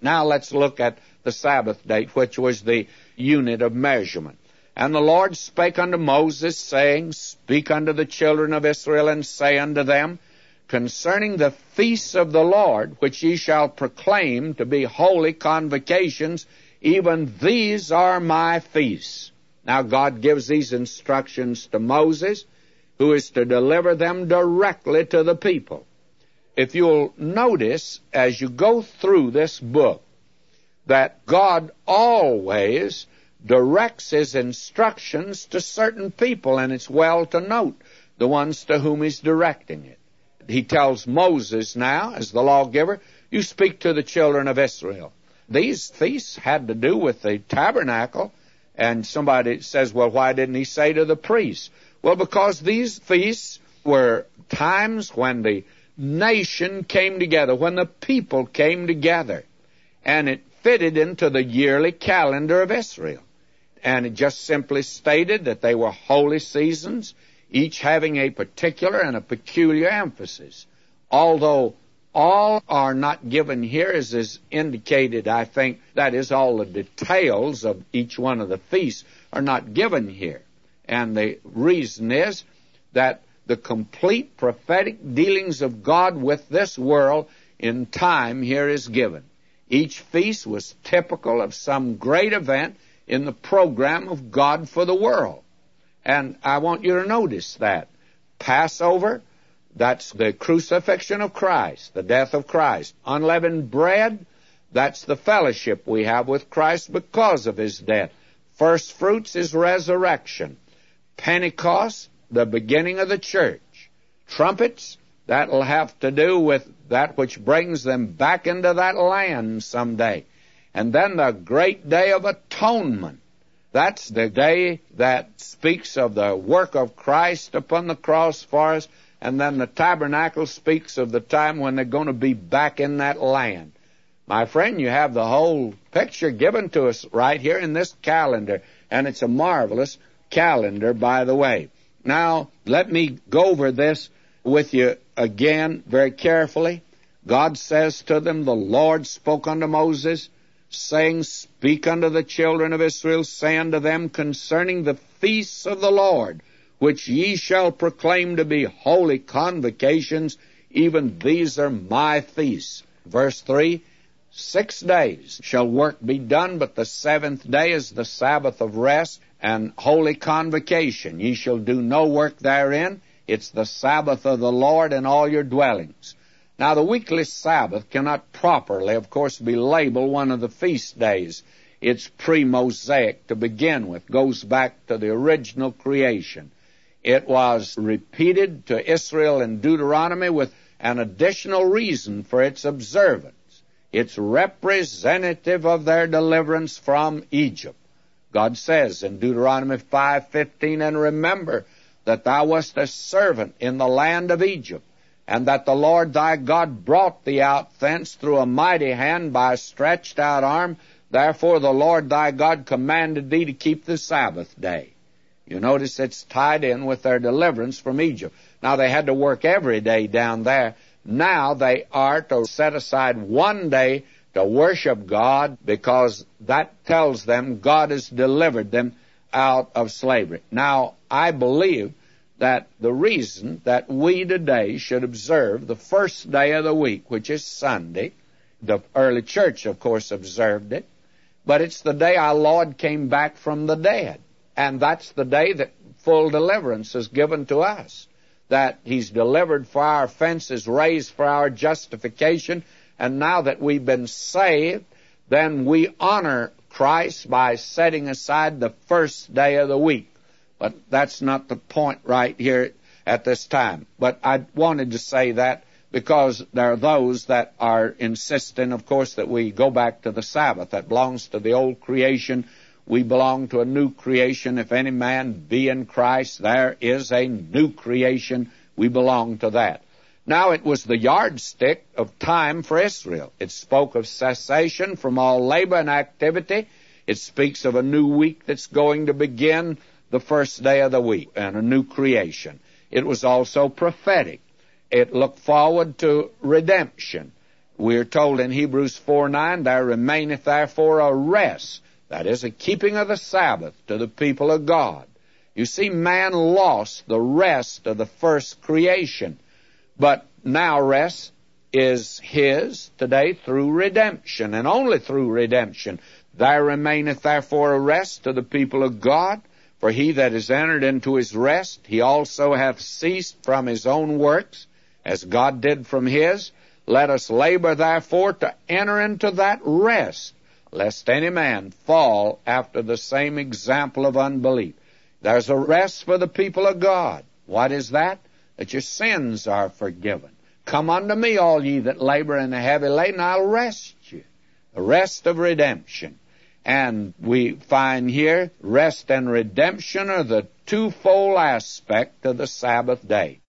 Now let's look at the Sabbath date, which was the unit of measurement. And the Lord spake unto Moses, saying, Speak unto the children of Israel, and say unto them, Concerning the feasts of the Lord, which ye shall proclaim to be holy convocations, even these are my feasts. Now God gives these instructions to Moses, who is to deliver them directly to the people. If you'll notice, as you go through this book, that God always directs his instructions to certain people, and it's well to note the ones to whom he's directing it. He tells Moses now, as the lawgiver, you speak to the children of Israel. These feasts had to do with the tabernacle, and somebody says, well, why didn't he say to the priests? Well, because these feasts were times when the nation came together, when the people came together, and it fitted into the yearly calendar of Israel. And it just simply stated that they were holy seasons, each having a particular and a peculiar emphasis. Although all are not given here, as is indicated, I think, that is, all the details of each one of the feasts are not given here. And the reason is that the complete prophetic dealings of God with this world in time here is given. Each feast was typical of some great event in the program of God for the world. And I want you to notice that. Passover, that's the crucifixion of Christ, the death of Christ. Unleavened bread, that's the fellowship we have with Christ because of his death. First fruits is resurrection. Pentecost, the beginning of the church. Trumpets, that'll have to do with that which brings them back into that land someday. And then the great day of atonement. That's the day that speaks of the work of Christ upon the cross for us. And then the tabernacle speaks of the time when they're going to be back in that land. My friend, you have the whole picture given to us right here in this calendar. And it's a marvelous calendar, by the way. Now, let me go over this with you again very carefully. God says to them, the Lord spoke unto Moses, saying, Speak unto the children of Israel, say unto them concerning the feasts of the Lord, which ye shall proclaim to be holy convocations, even these are my feasts. Verse 3, 6 days shall work be done, but the seventh day is the Sabbath of rest and holy convocation. Ye shall do no work therein. It's the Sabbath of the Lord in all your dwellings. Now, the weekly Sabbath cannot properly, of course, be labeled one of the feast days. It's pre-Mosaic to begin with, goes back to the original creation. It was repeated to Israel in Deuteronomy with an additional reason for its observance. It's representative of their deliverance from Egypt. God says in Deuteronomy 5:15, And remember that thou wast a servant in the land of Egypt, and that the Lord thy God brought thee out thence through a mighty hand by a stretched out arm. Therefore the Lord thy God commanded thee to keep the Sabbath day. You notice it's tied in with their deliverance from Egypt. Now, they had to work every day down there. Now they are to set aside one day to worship God, because that tells them God has delivered them out of slavery. Now, I believe that the reason that we today should observe the first day of the week, which is Sunday, the early church, of course, observed it, but it's the day our Lord came back from the dead. And that's the day that full deliverance is given to us, that he's delivered for our offenses, raised for our justification, and now that we've been saved, then we honor Christ by setting aside the first day of the week. But that's not the point right here at this time. But I wanted to say that because there are those that are insisting, of course, that we go back to the Sabbath. That belongs to the old creation. We belong to a new creation. If any man be in Christ, there is a new creation. We belong to that. Now, it was the yardstick of time for Israel. It spoke of cessation from all labor and activity. It speaks of a new week that's going to begin the first day of the week and a new creation. It was also prophetic. It looked forward to redemption. We are told in Hebrews 4:9, there remaineth therefore a rest, that is, a keeping of the Sabbath to the people of God. You see, man lost the rest of the first creation, but now rest is his today through redemption, and only through redemption. There remaineth therefore a rest to the people of God, for he that is entered into his rest, he also hath ceased from his own works, as God did from his. Let us labor therefore to enter into that rest, lest any man fall after the same example of unbelief. There's a rest for the people of God. What is that? That your sins are forgiven. Come unto me, all ye that labor and are heavy laden, I'll rest you. The rest of redemption. And we find here, rest and redemption are the twofold aspect of the Sabbath day.